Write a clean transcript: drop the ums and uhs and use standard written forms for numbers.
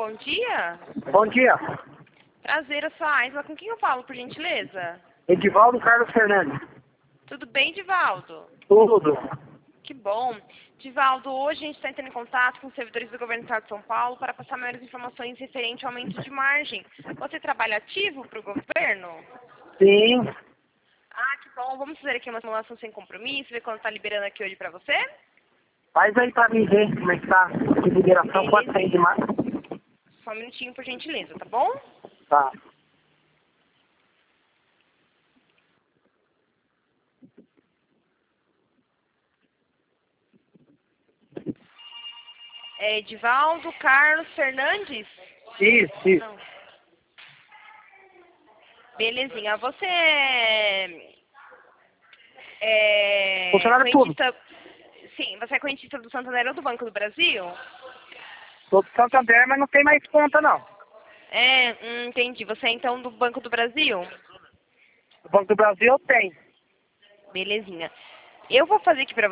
bom dia. Bom dia. Prazer, eu sou a Aisla. Com quem eu falo, por gentileza? Edivaldo Carlos Fernandes. Tudo bem, Divaldo? Tudo. Que bom. Divaldo, hoje a gente está entrando em contato com os servidores do Governo do Estado de São Paulo para passar maiores informações referente ao aumento de margem. Você trabalha ativo para o governo? Sim. Ah, que bom. Vamos fazer aqui uma simulação sem compromisso, ver quando está liberando aqui hoje para você? Faz aí pra mim ver como é que tá. De liberação, quanto tem de mais? Só um minutinho, por gentileza, tá bom? Tá. É Edivaldo Carlos Fernandes? Isso. Não. Belezinha. Você Funcionário público. correntista... Sim, você é correntista do Santander ou do Banco do Brasil? Sou do Santander, mas não tem mais conta, não. Entendi. Você é então do Banco do Brasil? O Banco do Brasil eu tenho. Belezinha. Eu vou fazer aqui pra